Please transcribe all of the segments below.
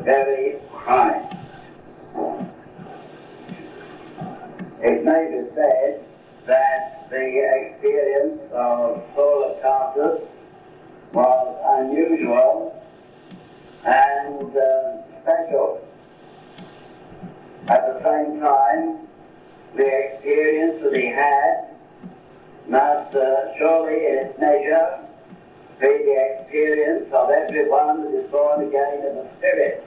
very Christ. It may be said that the experience of Saul of Tarsus was unusual and special. At the same time, the experience that he had must surely in its measure be the experience of everyone that is born again in the Spirit.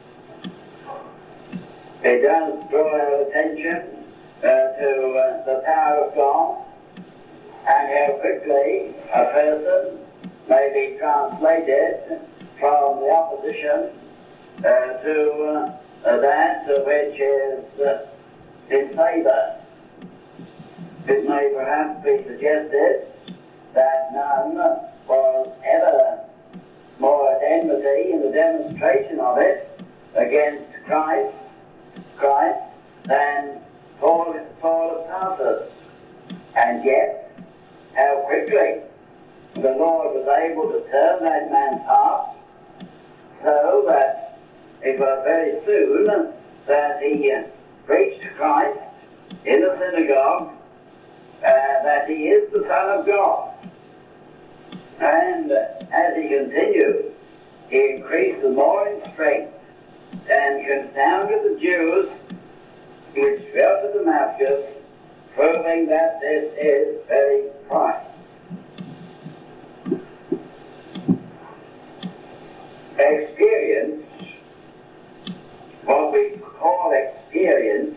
It does draw our attention to the power of God and how quickly a person may be translated from the opposition to that which is in favour. It may perhaps be suggested that none was ever more at enmity in the demonstration of it against Christ than Saul of Tarsus. And yet, how quickly the Lord was able to turn that man's heart so that it was very soon that he preached Christ in the synagogue, that he is the Son of God. And as he continued, he increased the more in strength and confounded the Jews which fell to Damascus, proving that this is very Christ. Experience, what we call experience,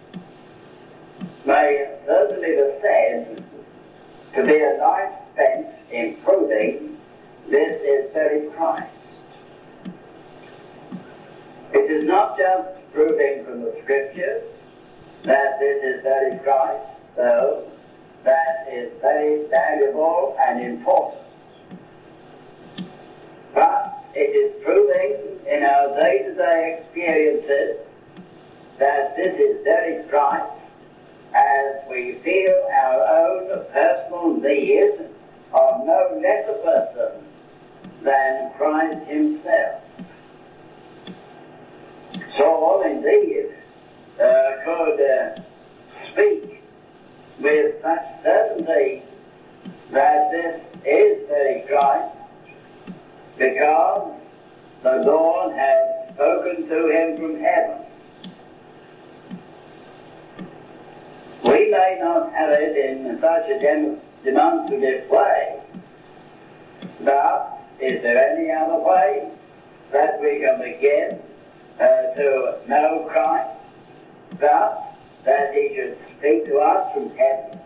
may certainly be said to be a life spent in proving this is very Christ. It is not just proving from the Scriptures that this is very Christ, though that is very valuable and important. But it is proving in our day-to-day experiences that this is very Christ as we feel our own personal need of no less a person than Christ himself. Saul indeed could speak with such certainty that this is very Christ because the Lord had spoken to him from heaven. We may not have it in such a demonstrative way, but is there any other way that we can begin to know Christ, but that he should speak to us from heaven?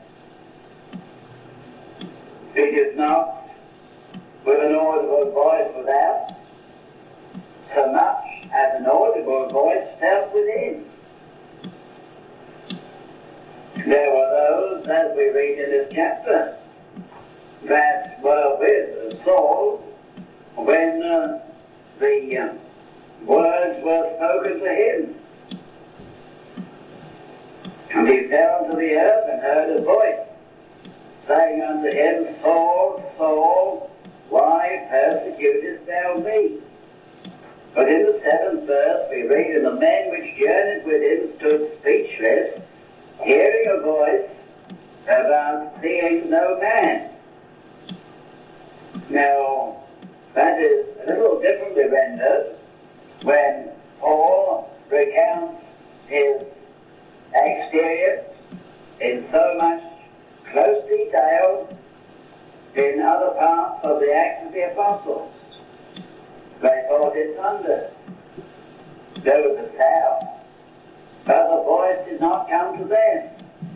It is not with an audible voice without, so much as an audible voice felt within. There were those, as we read in this chapter, that were with Saul when the words were spoken to him. And he fell to the earth and heard a voice saying unto him, Saul, Saul, why persecutest thou me? But in the 7th verse we read, And the men which journeyed with him stood speechless, hearing a voice, about seeing no man. Now, that is a little differently rendered when Paul recounts his experience in so much close detail in other parts of the Acts of the Apostles. They thought it thundered. There was a sound, but the voice did not come to them.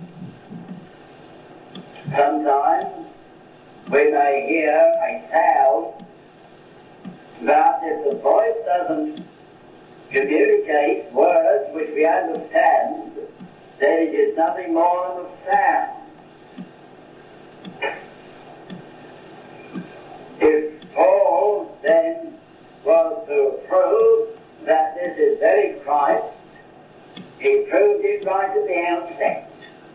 Sometimes we may hear a sound, but if the voice doesn't communicate words which we understand, then it is nothing more than a sound. If Paul then was to prove that this is very Christ, he proved it right at the outset.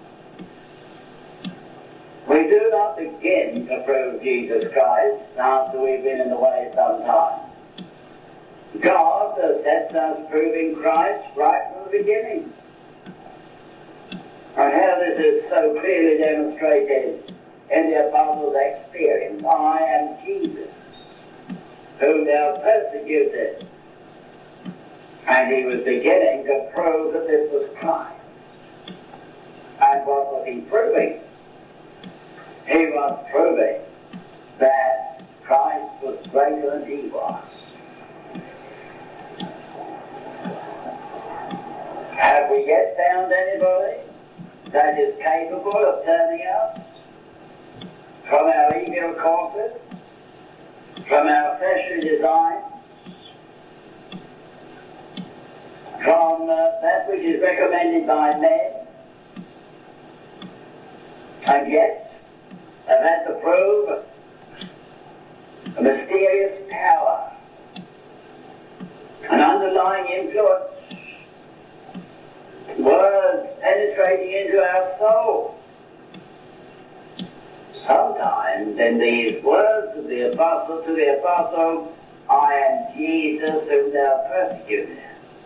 We do not begin to prove Jesus Christ after we've been in the way some time. God sets us proving Christ right from the beginning. And how this is so clearly demonstrated in the apostles' experience. I am Jesus, whom thou persecutest. And he was beginning to prove that this was Christ. And what was he proving? He was proving that Christ was greater than he was. Have we yet found anybody that is capable of turning us from our evil courses, from our fleshly designs, from that which is recommended by men, and yet have had to prove a mysterious power, an underlying influence, words penetrating into our soul. Sometimes in these words of the apostle to the apostle, I am Jesus whom thou persecutest.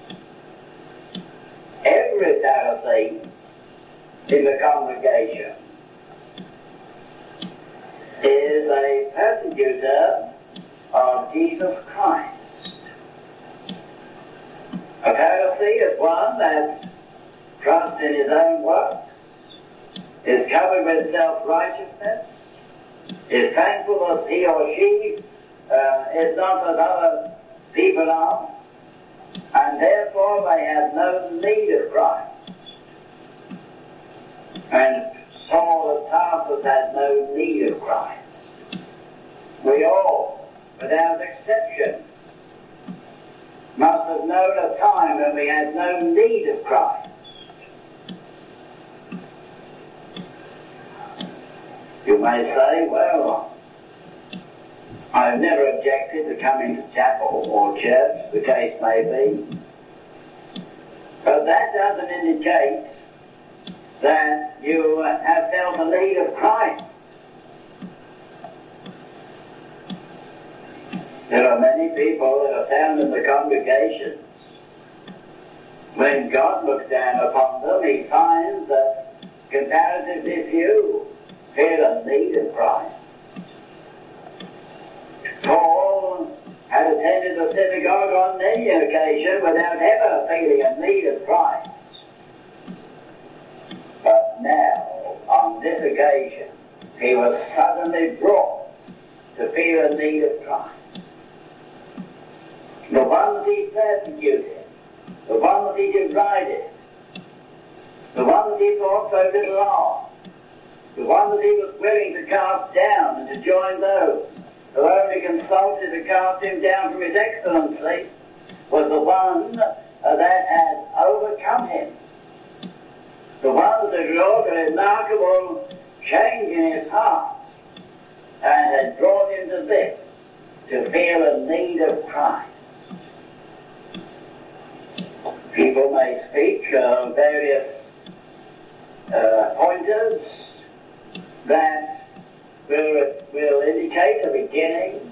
Every Pharisee in the congregation is a persecutor of Jesus Christ. A Pharisee is one that trusts in his own works, is covered with self-righteousness, is thankful that he or she is not as other people are, and therefore they have no need of Christ. And Saul of Tarsus had no need of Christ. We all, without exception, must have known a time when we had no need of Christ. You may say, well, I've never objected to coming to chapel or church, the case may be. But that doesn't indicate that you have felt the need of Christ. There are many people that are found in the congregations. When God looks down upon them, he finds that comparatively few feel a need of Christ. Paul had attended the synagogue on many occasions without ever feeling a need of Christ. But now, on this occasion, he was suddenly brought to feel a need of Christ. The one that he persecuted, the one that he derided, the one that he thought so little of, the one that he was willing to cast down and to join those who only consulted to cast him down from his excellency, was the one that had overcome him. The one that had wrought a remarkable change in his heart and had brought him to this, to feel a need of Christ. People may speak of various pointers that will indicate a beginning,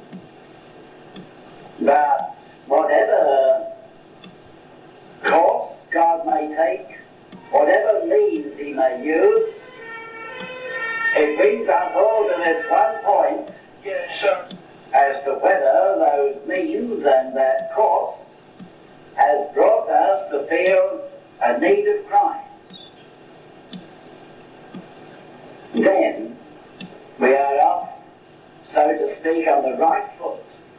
but whatever course God may take, whatever means he may use, it brings us all to this one point, yes, sir, as to whether those means and that course has brought us to feel a need of Christ. Then we are off, so to speak, on the right foot.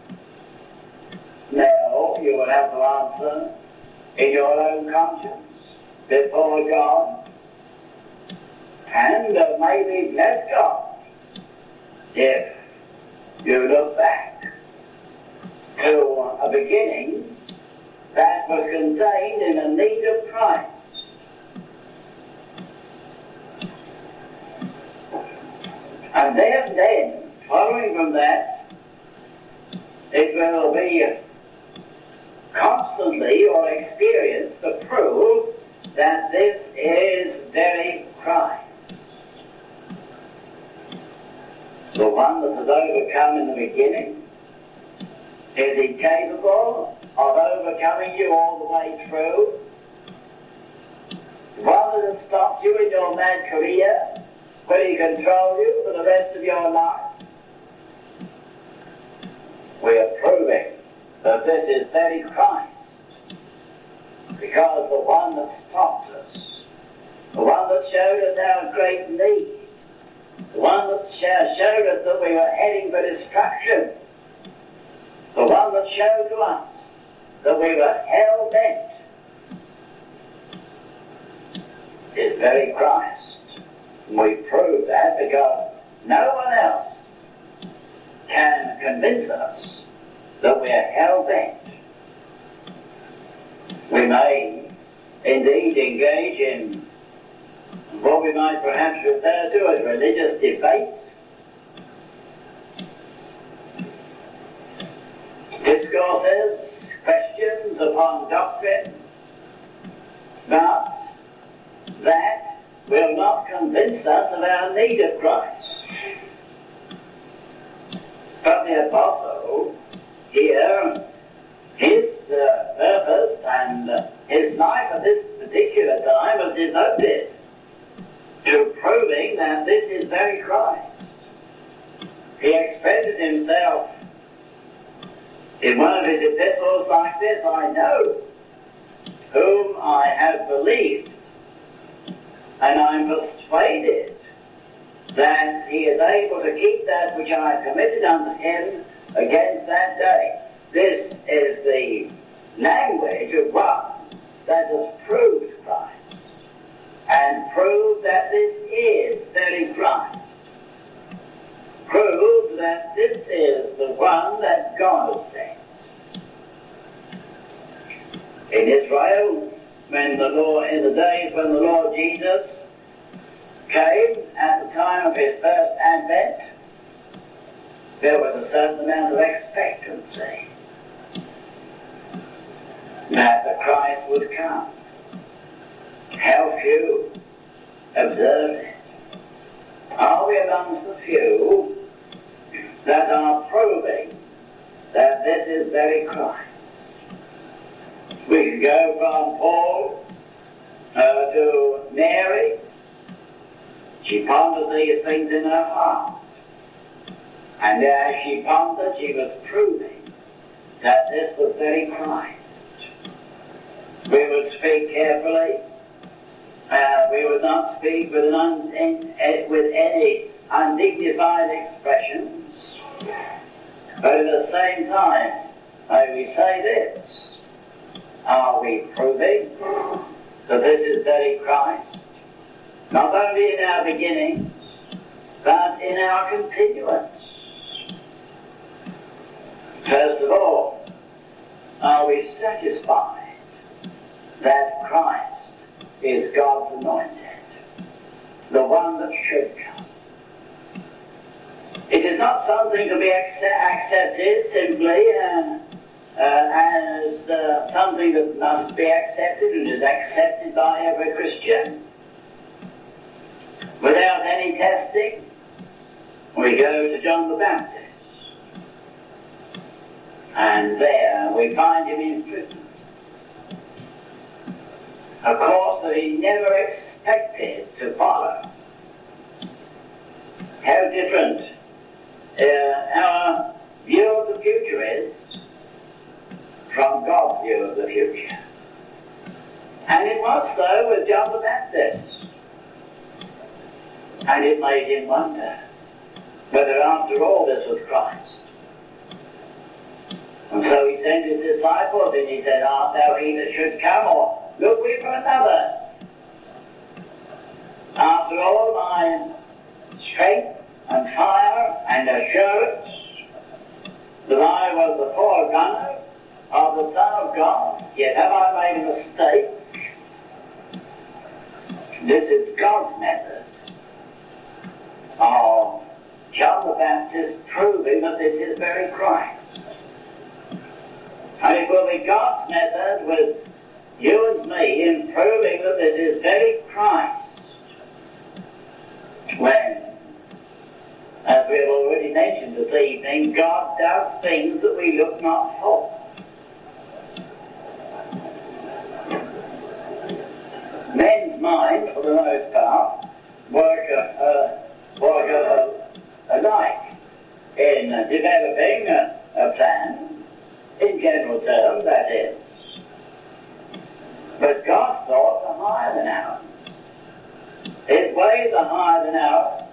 Now you will have to answer in your own conscience before God, and maybe bless God if you look back to a beginning that was contained in a need of Christ. And then, following from that, it will be constantly or experienced to prove that this is very Christ. The one that has overcome in the beginning, is he capable of overcoming you all the way through, the one that has stopped you in your mad career, will he control you for the rest of your life? We are proving that this is very Christ, because the one that stopped us, the one that showed us our great need, the one that showed us that we were heading for destruction, the one that showed to us that we were hell-bent, is very Christ. And we prove that because no one else can convince us that we're hell-bent. We may indeed engage in what we might perhaps refer to as religious debates, discourses, questions upon doctrine, but that will not convince us of our need of Christ. But the apostle here, his purpose and his life at this particular time was devoted to proving that this is very Christ. He expressed himself in one of his epistles like this: I know whom I have believed, and I'm persuaded that he is able to keep that which I have committed unto him against that day. This is the language of one that has proved Christ, and proved that this is very Christ. Proved that this is the one that God has sent. In Israel, in the days when the Lord Jesus came at the time of his first advent, there was a certain amount of expectancy that the Christ would come. How few observed it? Are we amongst the few that are proving that this is very Christ? We can go from Paul to Mary. She pondered these things in her heart. And as she pondered, she was proving that this was very Christ. We would speak carefully. We would not speak with any undignified expressions. But at the same time, we say this: are we proving that this is very Christ? Not only in our beginnings, but in our continuance. First of all, are we satisfied that Christ is God's anointed, the one that should come? It is not something to be accepted simply as something that must be accepted and is accepted by every Christian without any testing. We go to John the Baptist, and there we find him in prison. A course that he never expected to follow. How different our view of the future is from God's view of the future. And it was so with John the Baptist. And it made him wonder whether after all this was Christ. And so he sent his disciples and he said, art thou he that should come, or look we for another? After all my strength and fire and assurance that I was the forerunner of the Son of God, yet have I made a mistake? This is God's method of John the Baptist proving that this is very Christ. And it will be God's method with you and me in proving that this is very Christ when, as we have already mentioned this evening, God does things that we look not for. men's minds, for the most part, work alike in developing a plan, in general terms, that is. But God's thoughts are higher than ours. His ways are higher than ours.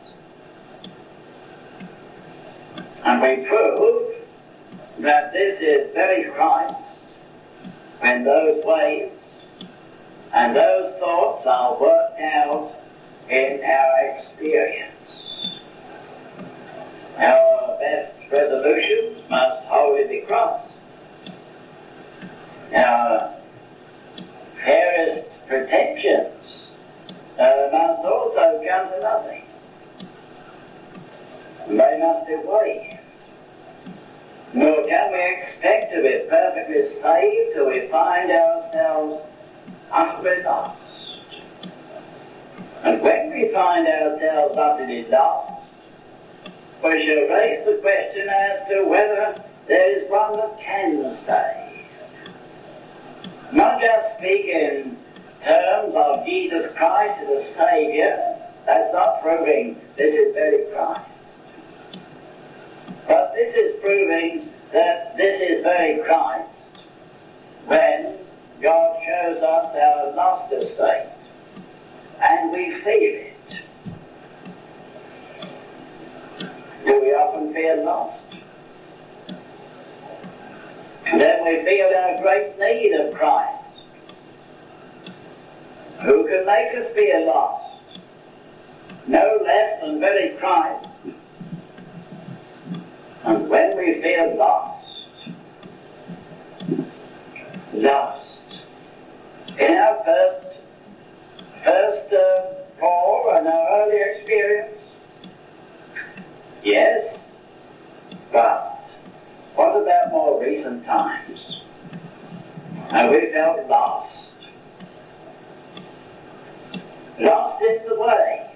And we prove that this is very Christ when those ways and those thoughts are worked out in our experience. Our best resolutions must wholly be Christ. Our fairest pretensions must also come to nothing. They must be weighed. Nor can we expect to be perfectly saved till we find ourselves utterly lost. And when we find ourselves utterly lost, we shall raise the question as to whether there is one that can save. Not just speak in terms of Jesus Christ as a Saviour, that's not proving this is very Christ. But this is proving that this is very Christ when God shows us our lost estate and we feel it. Do we often feel lost? And then we feel our great need of Christ, who can make us feel lost, no less than very Christ. And when we feel lost in our first call and our early experience, yes, but what about more recent times? And we felt lost in the way.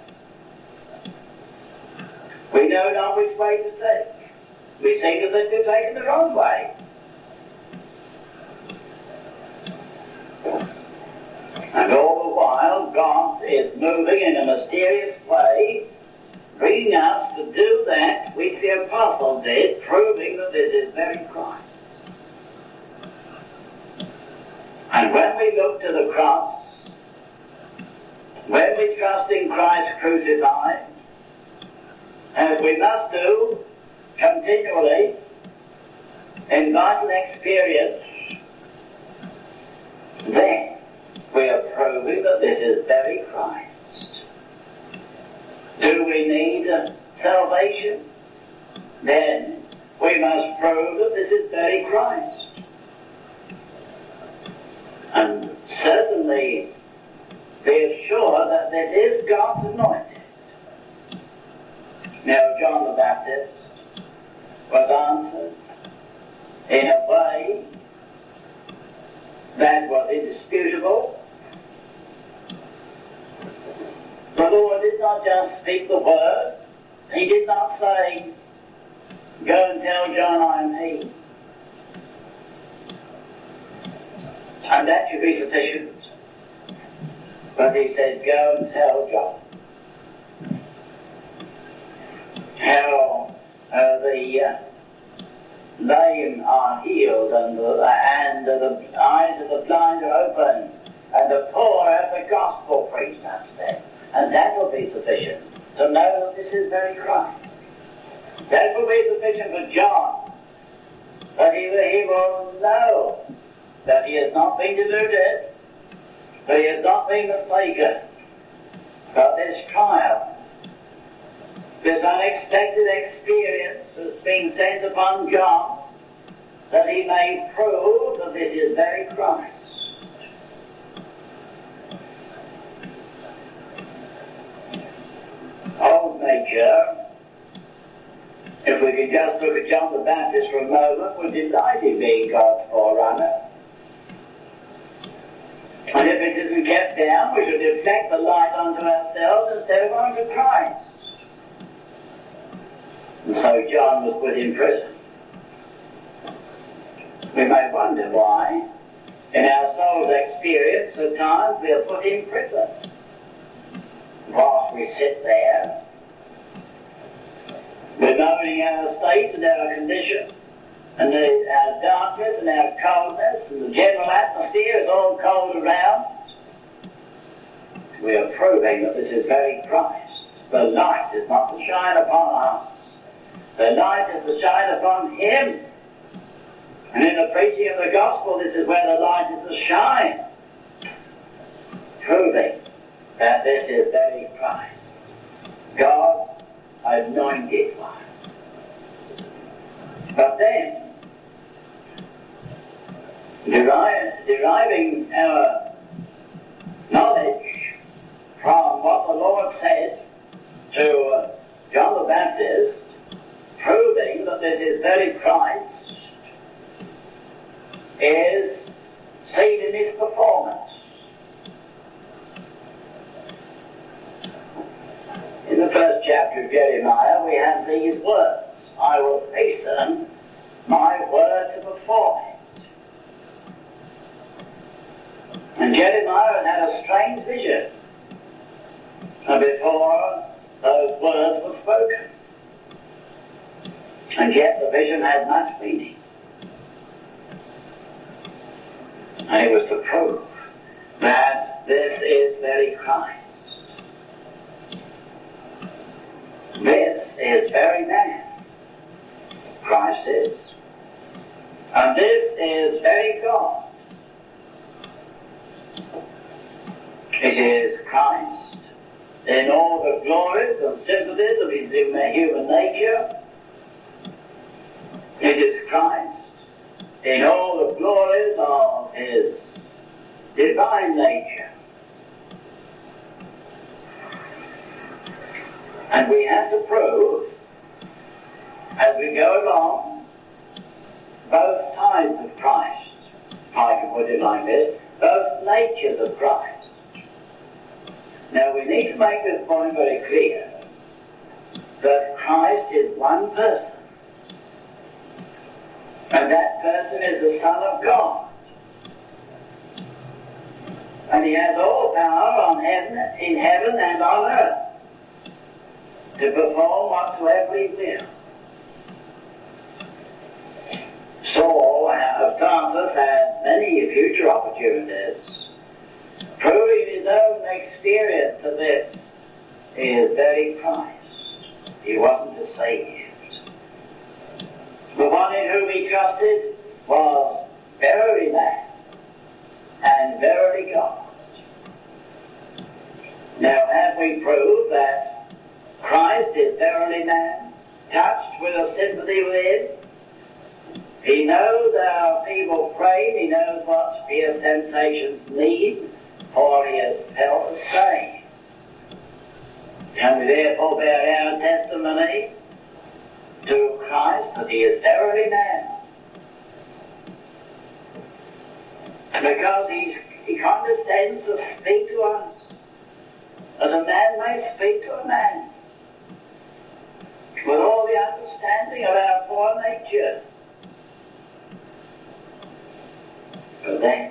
We know not which way to take. We seem to think we're taking the wrong way. And all the while, God is moving in a mysterious way, bringing us to do that which the apostle did, proving that this is very Christ. And when we look to the cross, when we trust in Christ crucified, as we must do continually in vital experience, then we are proving that this is very Christ. Do we need salvation? Then we must prove that this is very Christ. And certainly be assured that this is God's anointed. Now, John the Baptist was answered in a way that was indisputable. The Lord did not just speak the word. He did not say, go and tell John I'm he. And that should be sufficient. But he said, go and tell John how the lame are healed and the eyes of the blind are opened and the poor have the gospel preached unto them. And that will be sufficient to know that this is very Christ. That will be sufficient for John, that he will know that he has not been deluded, that he has not been mistaken, but this trial, this unexpected experience has been sent upon John, that he may prove that this is very Christ. Old nature, if we could just look at John the Baptist for a moment, would delight in being God's forerunner. And if it isn't kept down, we should deflect the light onto ourselves instead of onto Christ. And so John was put in prison. We may wonder why. In our soul's experience, at times we are put in prison. Whilst we sit there, bemoaning our state and our condition, and our darkness and our coldness, and the general atmosphere is all cold around, we are proving that this is very Christ. The light is not to shine upon us. The light is to shine upon Him. And in the preaching of the gospel, this is where the light is to shine, proving that this is very Christ, God's anointed one. But then, deriving our knowledge from what the Lord said to John the Baptist, proving that this is very Christ, is seen in His performance. In the first chapter of Jeremiah, we have these words: I will hasten my word to perform it. And Jeremiah had a strange vision before those words were spoken. And yet the vision had much meaning. And it was to prove that this is very Christ. This is very man. Christ is. And this is very God. It is Christ in all the glories and sympathies of His human nature. It is Christ in all the glories of His divine nature. And we have to prove, as we go along, both sides of Christ, if I can put it like this, both natures of Christ. Now we need to make this point very clear, that Christ is one person, and that person is the Son of God. And He has all power in heaven and on earth to perform whatsoever He will. Saul of Tarsus had many future opportunities, proving his own experience of this is very Christ. He wasn't a saved. The one in whom he trusted was verily man and verily God. Now, have we proved that Christ is verily man, touched with a sympathy within? He knows our feeble frame, He knows what fierce sensations need, for He has felt the same. Can we therefore bear our testimony to Christ that He is verily man? Because He condescends to speak to us as a man may speak to a man, with all the understanding of our poor nature. But then,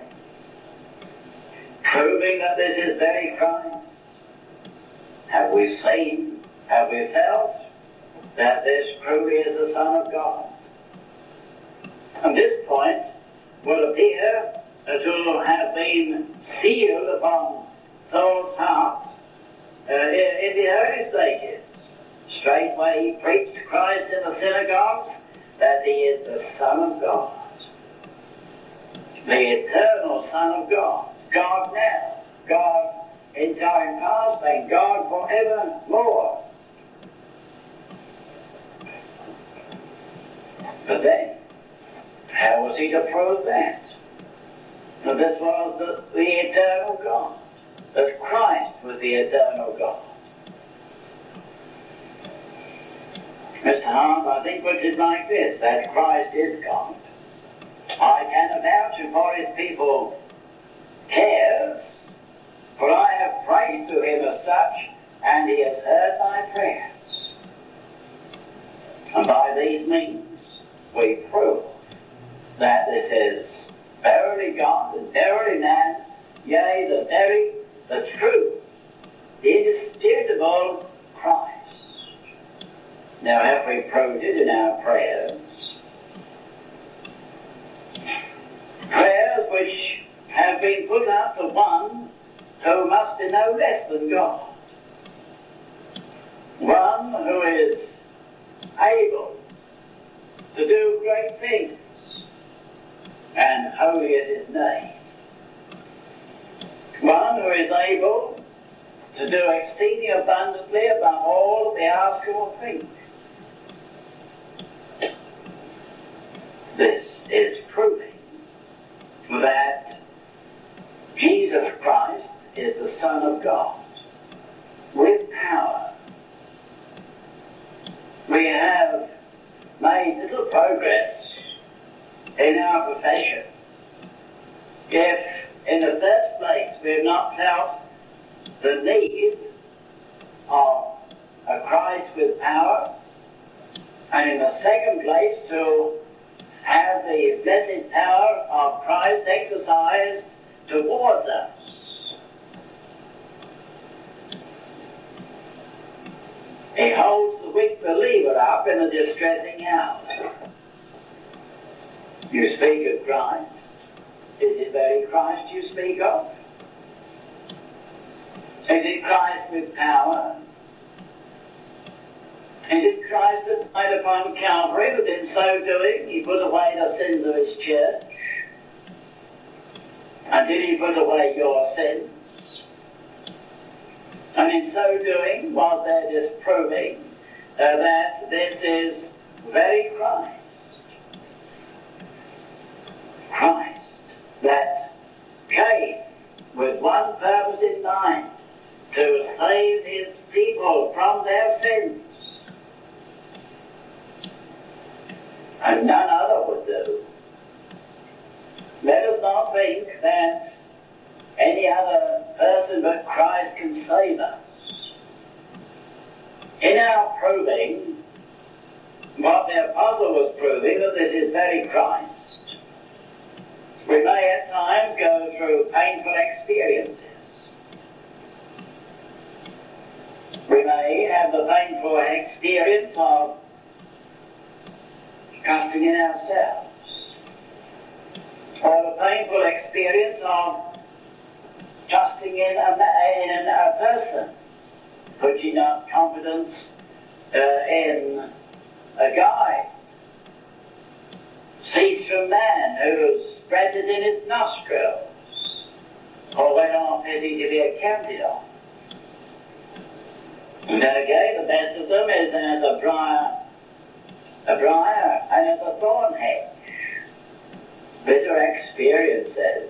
proving that this is very Christ, have we seen, have we felt that this truly is the Son of God? And this point will appear to have been sealed upon Saul's heart in the early stages. Straightway he preached Christ in the synagogues that He is the Son of God, the eternal Son of God, God now, God in time past, and God forevermore. But then, how was He to prove that? That this was the eternal God, that Christ was the eternal God. Mr. Hart, I think which is like this, that Christ is God. I can vouch for His people cares, for I have prayed to Him as such, and He has heard my prayers. And by these means we prove that this is verily God, and verily man, yea, the true, the indisputable Christ. Now, have we proved it in our prayers? Prayers which have been put up to one who must be no less than God. One who is able to do great things, and holy is his name. One who is able to do exceeding abundantly above all they ask or think. This is proving that Jesus Christ is the Son of God with power. We have made little progress in our profession if, in the first place, we have not felt the need of a Christ with power, and in the second place, to have the blessed power of Christ exercised towards us. He holds the weak believer up in a distressing hour. You speak of Christ. Is it very Christ you speak of? Is it Christ with power? Is it Christ that died upon Calvary, but in so doing he put away the sins of his church? And did he put away your sins? And in so doing, was there disproving that this is very Christ? Christ that came with one purpose in mind, to save his people from their sins. And none other would do. Let us not think that any other person but Christ can save us. In our proving what the apostle was proving, that this is very Christ, we may at times go through painful experiences. We may have the painful experience of trusting in ourselves, or the painful experience of trusting in a person, putting our confidence in a guide. Cease from man who spreads it in his nostrils, or went off fitting to be accounted of. And then again, the best of them is as a briar and as a thorn hedge. Bitter experiences.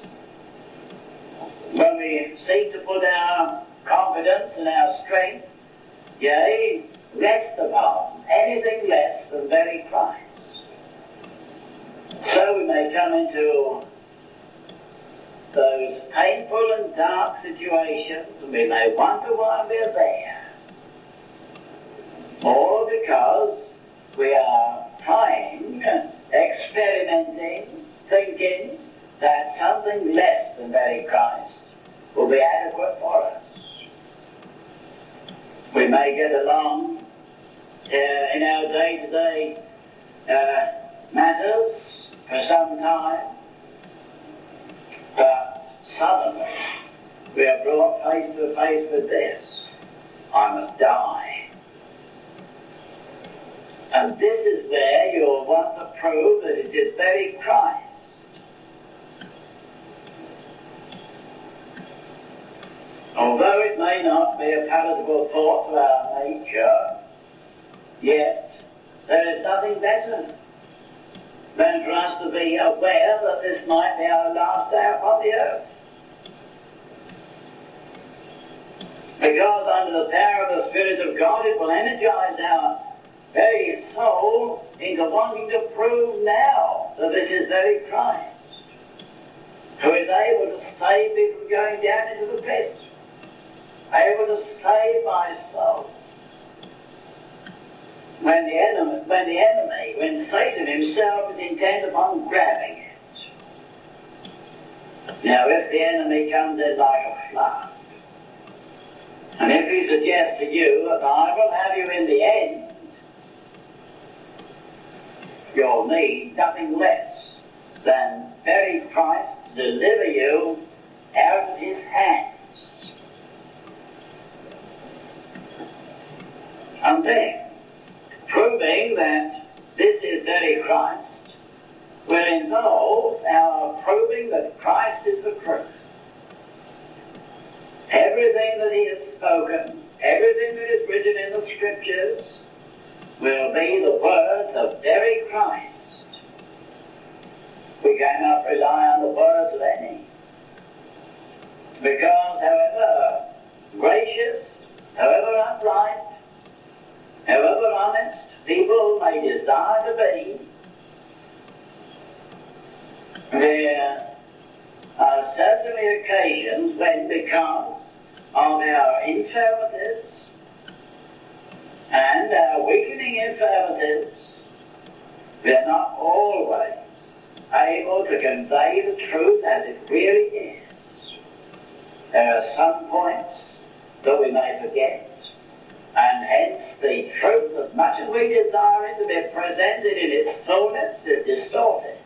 When we seek to put our confidence and our strength, yea, rest upon anything less than very Christ. So we may come into those painful and dark situations, and we may wonder why we're there. All because we are trying, experimenting, thinking that something less than very Christ will be adequate for us. We may get along in our day-to-day matters for some time, but suddenly we are brought face to face with this. I must die. And this is where you'll want to prove that it is very Christ. Although it may not be a palatable thought to our nature, yet there is nothing better than for us to be aware that this might be our last day upon the earth. Because under the power of the Spirit of God, it will energize our very soul into wanting to prove now that this is very Christ, who is able to save me from going down into the pit, able to save my soul. When Satan himself is intent upon grabbing it, Now, if the enemy comes in like a flood, and if he suggests to you that I will have you in the end, you'll need nothing less than very Christ to deliver you out of his hands. And then, proving that this is very Christ will involve our proving that Christ is the truth. Everything that he has spoken, everything that is written in the Scriptures will be the words of very Christ. We cannot rely on the words of any. Because however gracious, however upright, however honest people may desire to be, there are certainly occasions when, because of our infirmities and our weakening infirmities, we are not always able to convey the truth as it really is. There are some points that we may forget, and hence the truth, as much as we desire it to be presented in its fullness, is distorted.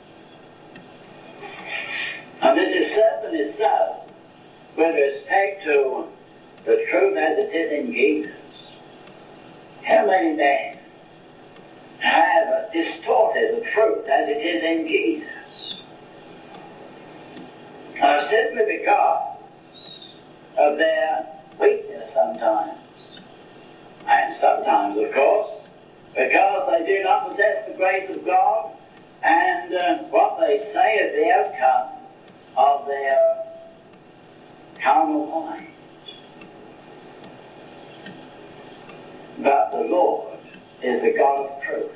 And this is certainly so with respect to the truth as it is in Jesus. How many men have distorted the truth as it is in Jesus? Simply because of their weakness sometimes. And sometimes, of course, because they do not possess the grace of God, and what they say is the outcome of their carnal mind. But the Lord is the God of truth.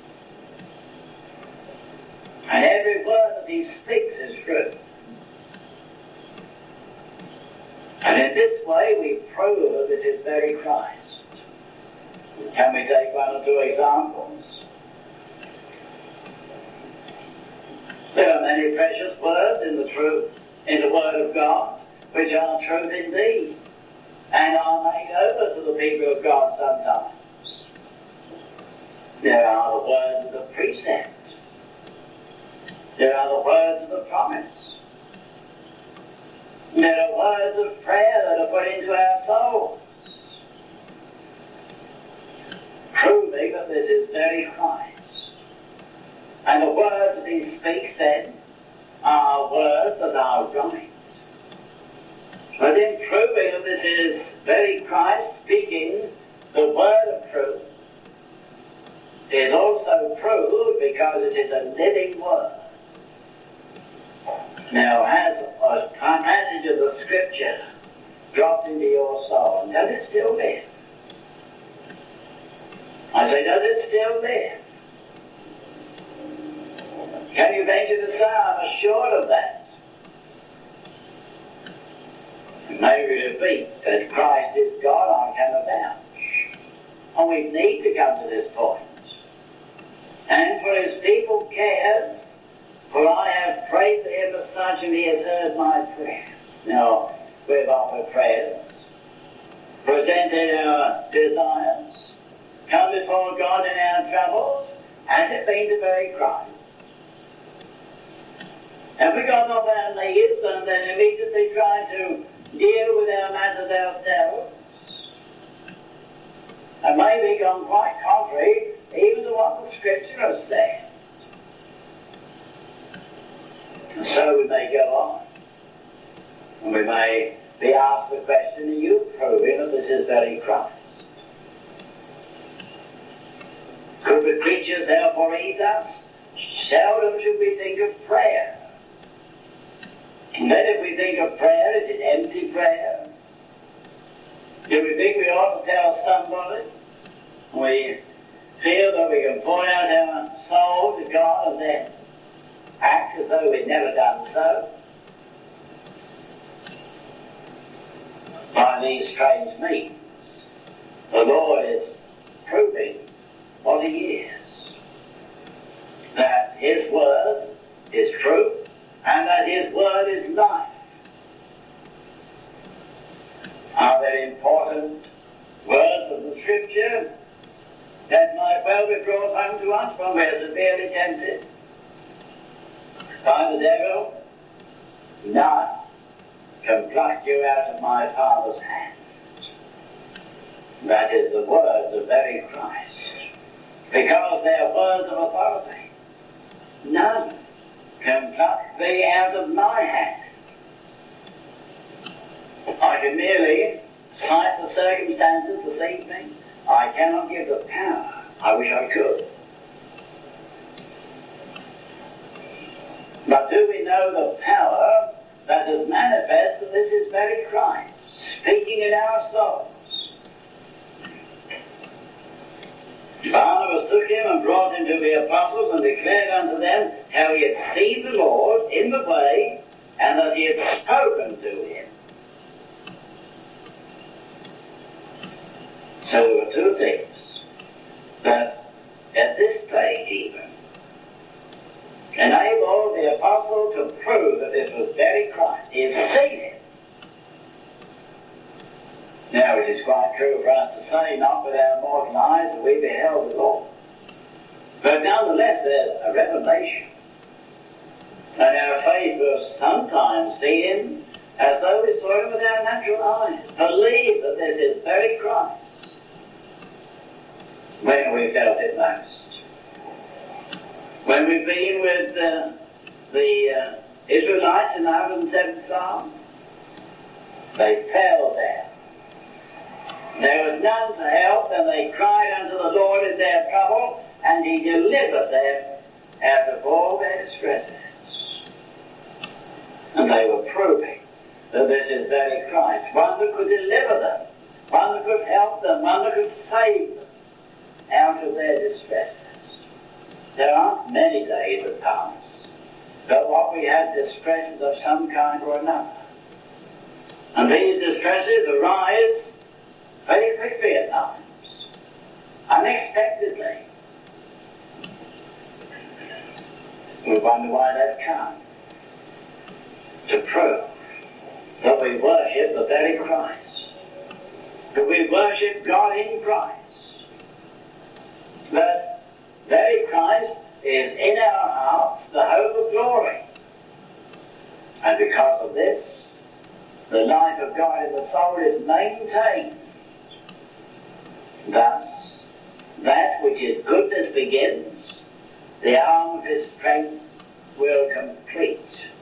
And every word that he speaks is truth. And in this way we prove that it is very Christ. Can we take one or two examples? There are many precious words in the truth, in the Word of God, which are truth indeed, and are made over to the people of God sometimes. There are the words of the precept. There are the words of the promise. There are words of prayer that are put into our souls, proving that this is very Christ. And the words that he speaks then are words that are right. But in proving that this is very Christ speaking the word of truth, is also proved because it is a living word. Now, has a passage of the Scripture dropped into your soul, and does it still live? I say, does it still live? Can you venture to say, I'm assured of that? Maybe it be that Christ is God, I can vouch. And we need to come to this point. And for his people cares, for I have prayed to him as such, and he has heard my prayer. Now, we've offered prayers, presented our desires, come before God in our troubles, has it been the very Christ? Have we got off our knees and then immediately tried to deal with our matters ourselves? And maybe gone quite contrary even to what the Scripture has said. And so we may go on. And we may be asked the question, are you proving that this is very Christ? Could the creatures therefore eat us? Seldom should we think of prayer. And then if we think of prayer, is it empty prayer? Do we think we ought to tell somebody? We feel that we can pour out our soul to God and then act as though we'd never done so? By these strange means, the Lord is proving what he is. That his word is true, and that his word is to us when we are severely tempted by the devil? None can pluck you out of my Father's hand. That is the words of very Christ, because they are words of authority. None can pluck thee out of my hand. I can merely cite the circumstances to see things. I cannot give the power. I wish I could. But do we know the power that is manifest that this is very Christ speaking in our souls? Barnabas took him and brought him to the apostles and declared unto them how he had seen the Lord in the way and that he had spoken to him. So there were two things that at this stage even enabled the apostle to prove that this was very Christ. He had seen it. Now it is quite true for us to say, not with our mortal eyes that we beheld the Lord. But nonetheless there's a revelation. And our faith will sometimes see him as though we saw him with our natural eyes. Believe that this is very Christ. When we felt it most. When we've been with the Israelites in the 107th Psalm, they fell down. There was none to help, and they cried unto the Lord in their trouble, and he delivered them out of all their distresses. And they were proving that this is very Christ, one that could deliver them, one that could help them, one that could save them out of their distresses. There aren't many days that pass, but what we have distresses of some kind or another. And these distresses arise very quickly at times, unexpectedly. We wonder why they've come. To prove that we worship the very Christ, that we worship God in Christ. That very Christ is in our hearts the hope of glory. And because of this, the life of God in the soul is maintained. Thus, that which is goodness begins, the arm of his strength will complete.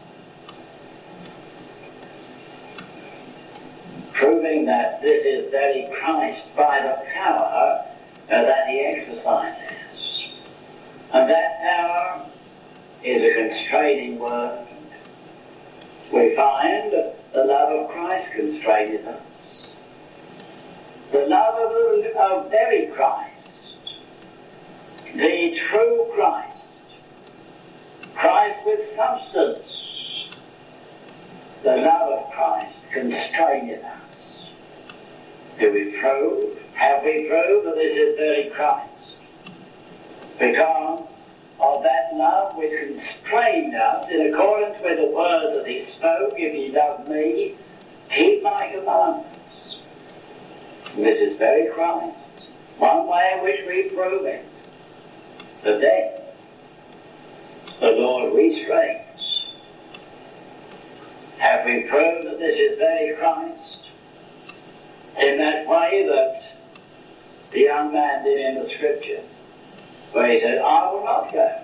Proving that this is very Christ by the power that he exercises. And that power is a constraining word. We find the love of Christ constraineth us. The love of very Christ, the true Christ, Christ with substance, the love of Christ constraineth us. Do we prove? Have we proved that this is very Christ? Because of that love which constrained us in accordance with the word that he spoke, if ye love me, keep my commandments. And this is very Christ. One way in which we prove it, the death the Lord restrains. Have we proved that this is very Christ? In that way that the young man did in the scripture, where he said, I will not go.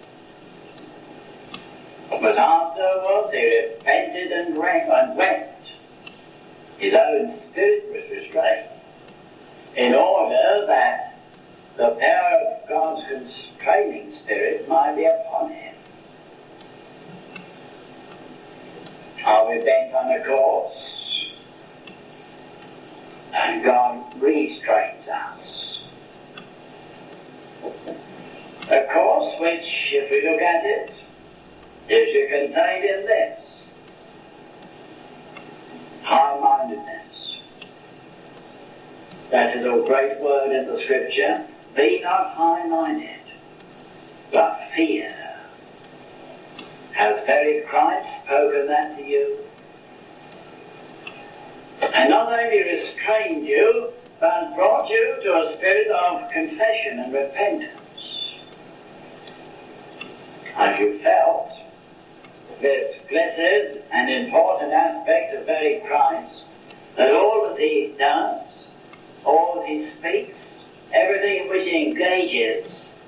But afterwards he repented and went. His own spirit was restrained, in order that the power of God's constraining spirit might be upon him. Are we bent on a course? And God restrains us. A course which, if we look at it, is contained in this: high-mindedness. That is a great word in the scripture. Be not high-minded, but fear. Has very Christ spoken that to you? And not only you, but brought you to a spirit of confession and repentance. blessed and important aspect of very Christ, that all that he does, all that he speaks, everything in which he engages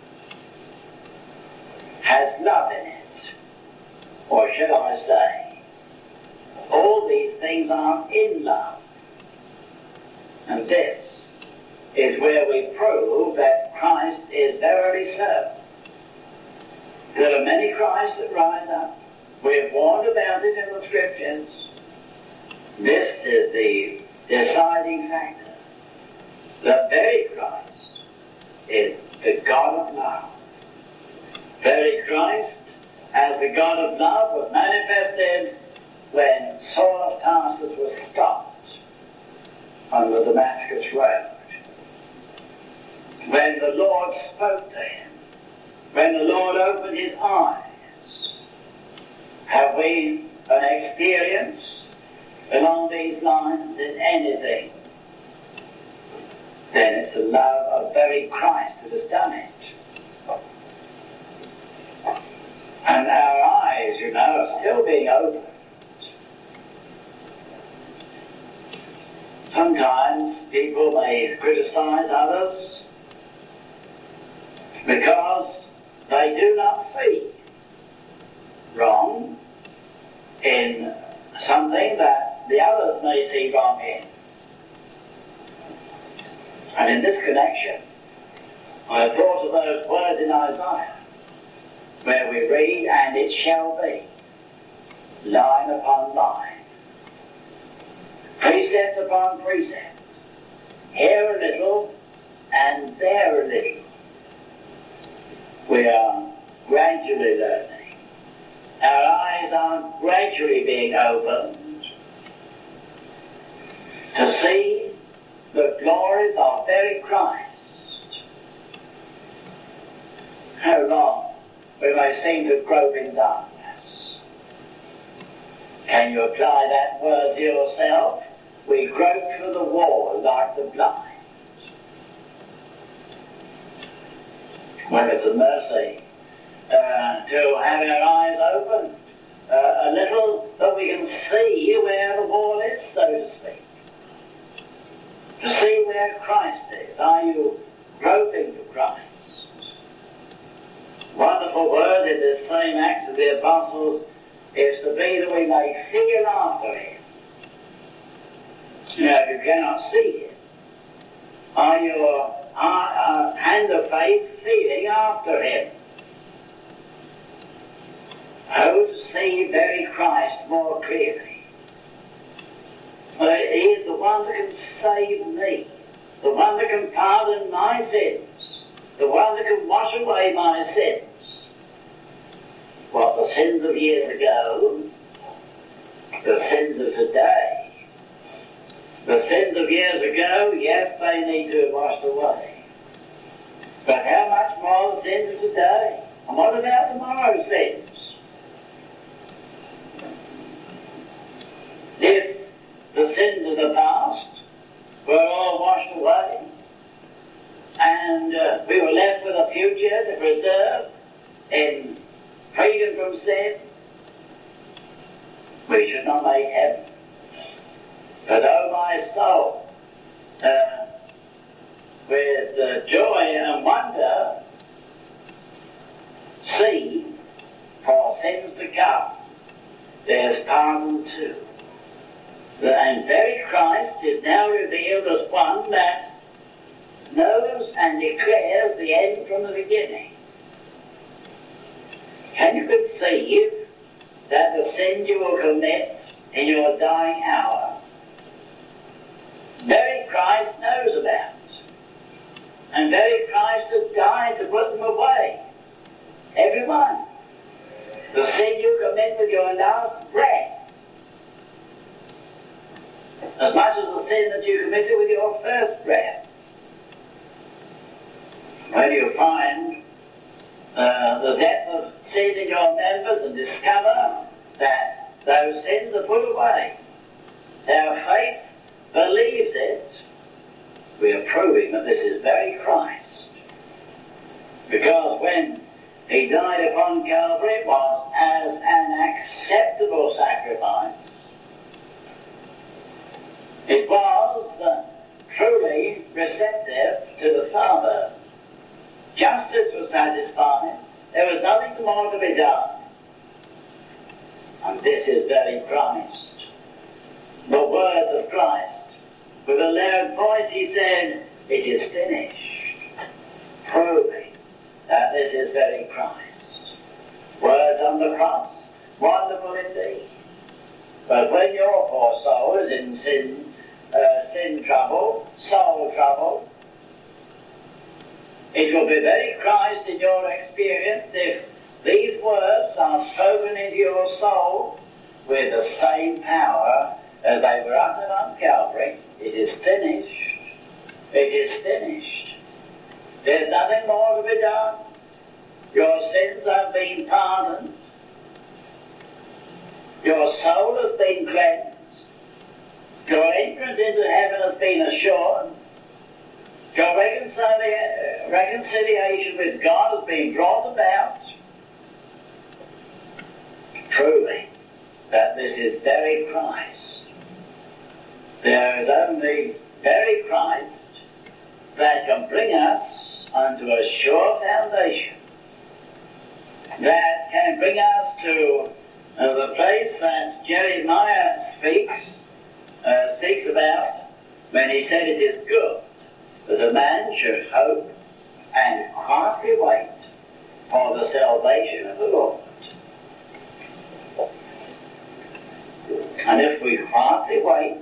has love in it. Or should I say, all these things are in love. And this is where we prove that Christ is verily so. There are many Christs that rise up. We have warned about it in the Scriptures. This is the deciding factor. The very Christ is the God of love. Very Christ, as the God of love, was manifested when Saul of Tarsus was stopped on the Damascus road. When the Lord spoke to him, when the Lord opened his eyes, have we an experience along these lines in anything? Then it's the love of very Christ that has done it. And our eyes, you know, are still being opened. Sometimes people may criticize others because they do not see wrong in something that the others may see wrong in. And in this connection, I thought of those words in Isaiah, where we read, and it shall be, line upon line, precept upon precept, here a little and there a little. We are gradually learning. Our eyes are gradually being opened to see the glories of very Christ. How long we may seem to grope in darkness. Can you apply that word to yourself? We grope through the wall like the blind. Well, it's a mercy to have our eyes opened a little, that we can see where the wall is, so to speak. To see where Christ is. Are you groping to Christ? Wonderful word in this same Acts of the Apostles is to be that we may figure after him. Now, if you cannot see him, are your hand of faith feeling after him? How to see very Christ more clearly? Well, he is the one that can save me, the one that can pardon my sins, the one that can wash away my sins. What, the sins of years ago, the sins of today. The sins of years ago, yes, they need to be washed away. But how much more the sins of today? And what about tomorrow's sins? If the sins of the past were all washed away, and we were left with a future to preserve in freedom from sin, we should not make heaven. But oh my soul, with joy and wonder, see, for sins to come, there's pardon too. And very Christ is now revealed as one that knows and declares the end from the beginning. Can you conceive that the sins you will commit in your dying hour, very Christ knows about, and very Christ has died to put them away? Everyone. The sin you commit with your last breath, as much as the sin that you committed with your first breath. When you find the depth of sin in your members and discover that those sins are put away, our faith believes it, we are proving that this is very Christ. Because when He died upon Calvary was as an acceptable sacrifice. It was truly receptive to the Father. Justice was satisfied. There was nothing more to be done. And this is very Christ. The words of Christ. With a loud voice he said, "It is finished," proving that this is very Christ. Words on the cross, wonderful indeed. But when your poor soul is in sin trouble, soul trouble, it will be very Christ in your experience if these words are spoken into your soul with the same power as they were uttered on Calvary. It is finished. It is finished. There's nothing more to be done. Your sins have been pardoned. Your soul has been cleansed. Your entrance into heaven has been assured. Your reconciliation with God has been brought about. Proving that this is very Christ. There is only very Christ that can bring us unto a sure foundation, that can bring us to the place that Jeremiah speaks about when he said, "It is good that a man should hope and quietly wait for the salvation of the Lord." And if we quietly wait,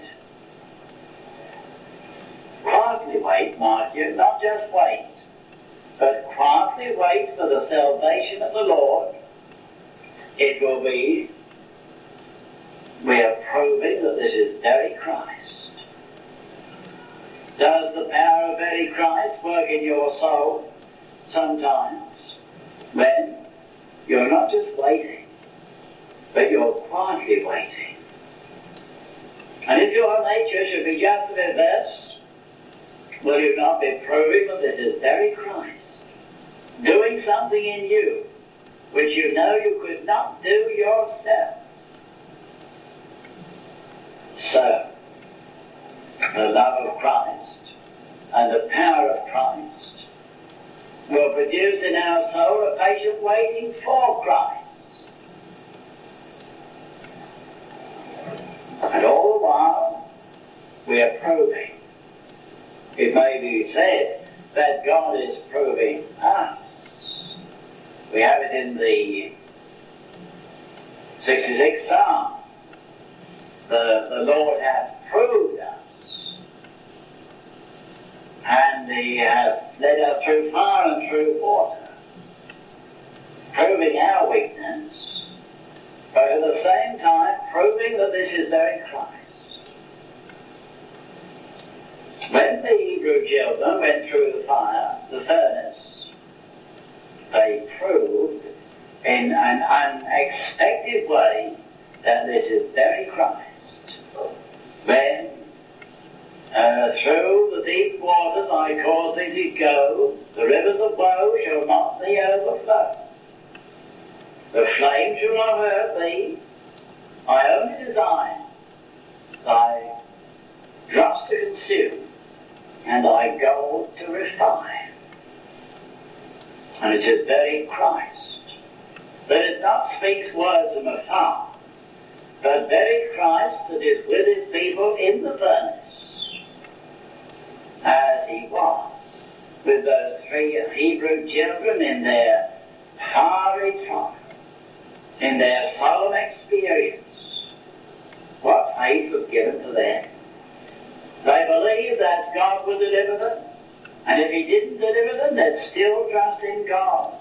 mark you, not just wait, but quietly wait for the salvation of the Lord, it will be, we are proving that this is very Christ. Does the power of very Christ work in your soul sometimes when you're not just waiting, but you're quietly waiting? And if your nature should be just the reverse, will you not be proving that this is very Christ, doing something in you which you know you could not do yourself? So, the love of Christ and the power of Christ will produce in our soul a patient waiting for Christ. And all the while, we are proving. It may be said that God is proving us. We have it in the 66th Psalm. The Lord hath proved us, and He hath led us through fire and through water, proving our weakness, but at the same time proving that this is very Christ. When the Hebrew children went through the furnace, they proved in an unexpected way that this is very Christ. When through the deep waters I cause thee to go, the rivers of woe shall not thee overflow. The flame shall not hurt thee. I only design thy dross to consume, and thy gold to refine. And it is very Christ that it not speaks words from afar, but very Christ that is with his people in the furnace, as he was with those three Hebrew children in their fiery trial, in their solemn experience. What faith was given to them. They believed that God would deliver them, and if he didn't deliver them, they'd still trust in God.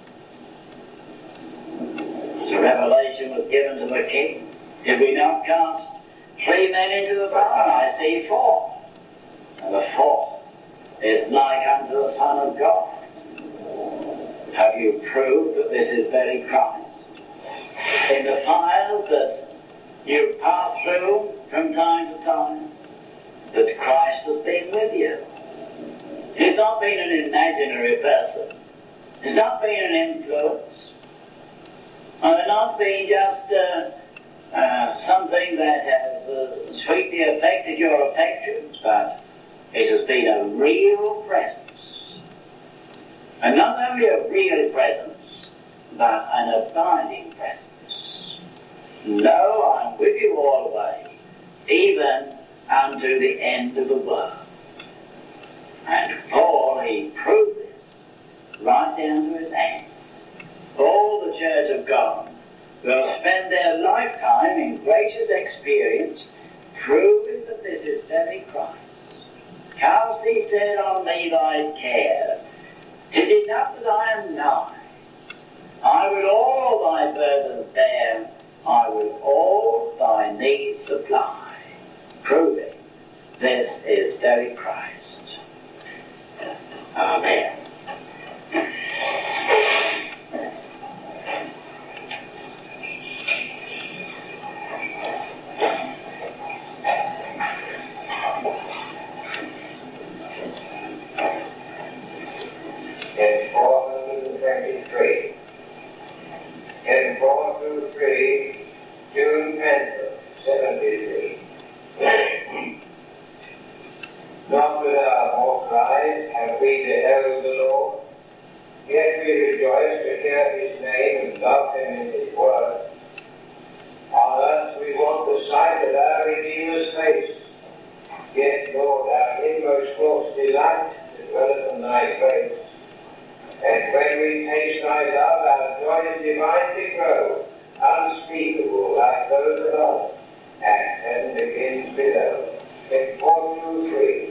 The revelation was given to the king. Did we not cast 3 men into the barn? I see 4. And the 4th is like unto the Son of God. Have you proved that this is very Christ? In the fires that you pass through from time to time, that Christ has been with you. He's not been an imaginary person. It's not been an influence. It's not been just something that has sweetly affected your affections, but it has been a real presence. And not only a real presence, but an abiding presence. Lo, I'm with you always, even unto the end of the world. And Paul, he proved this right down to his end. All the Church of God will spend their lifetime in gracious experience proving that this is very Christ. Cast, he said, on me thy care. Is it not that I am nigh? I will all thy burdens bear, I will all thy needs supply. Proving this is very Christ. Amen. In 423, in 423, June 10th, 73. Not with our more cries have we beheld the Lord, yet we rejoice to hear his name and love him in his word. On earth we want the sight of our Redeemer's face, yet, Lord, our inmost thoughts delight to dwell upon thy face. And when we taste thy love, our joys divinely grow, unspeakable like those above, and heaven begins below. In 423.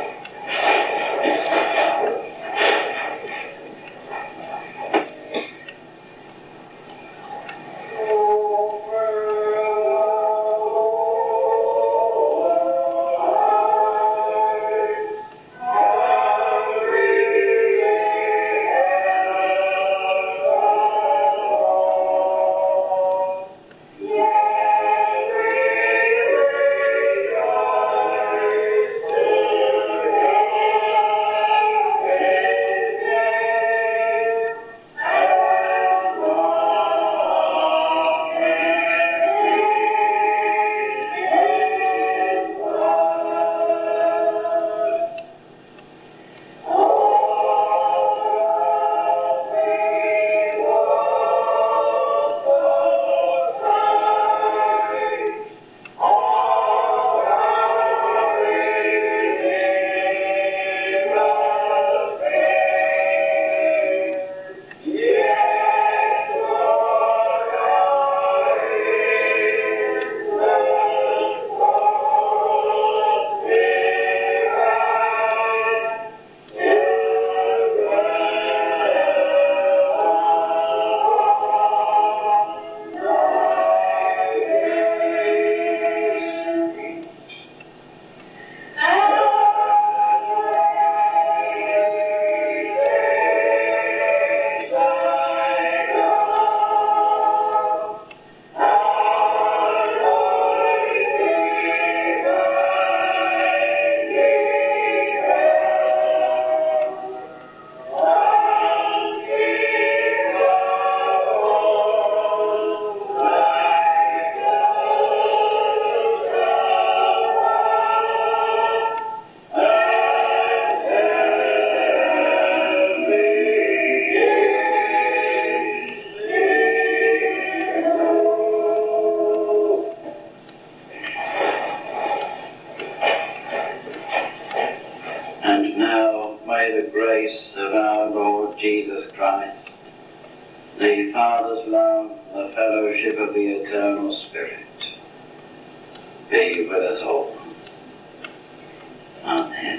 the Father's love, the fellowship of the eternal Spirit, be with us all. Amen.